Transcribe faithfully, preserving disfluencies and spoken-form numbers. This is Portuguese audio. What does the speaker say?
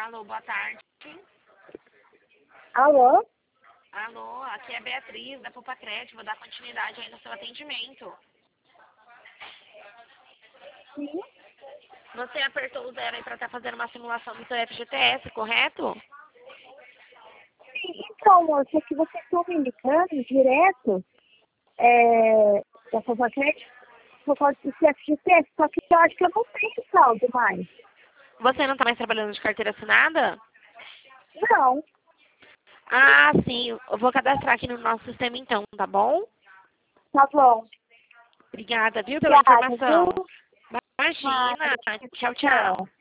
Alô, boa tarde. Alô? Alô, aqui é a Beatriz, da Popacred. Vou dar continuidade aí no seu atendimento. Sim. Você apertou o zero aí para estar fazendo uma simulação do seu F G T S, correto? Sim, então, moça, é que vocês estão me indicando direto é, da Popacred por causa do F G T S, só que eu acho que eu não tenho saldo mais. Você não está mais trabalhando de carteira assinada? Não, Ah, sim. Eu vou cadastrar aqui no nosso sistema então, tá bom? tá bom. Obrigada, viu, pela Obrigada, informação. viu? Imagina. Mas, Tchau, tchau. tchau.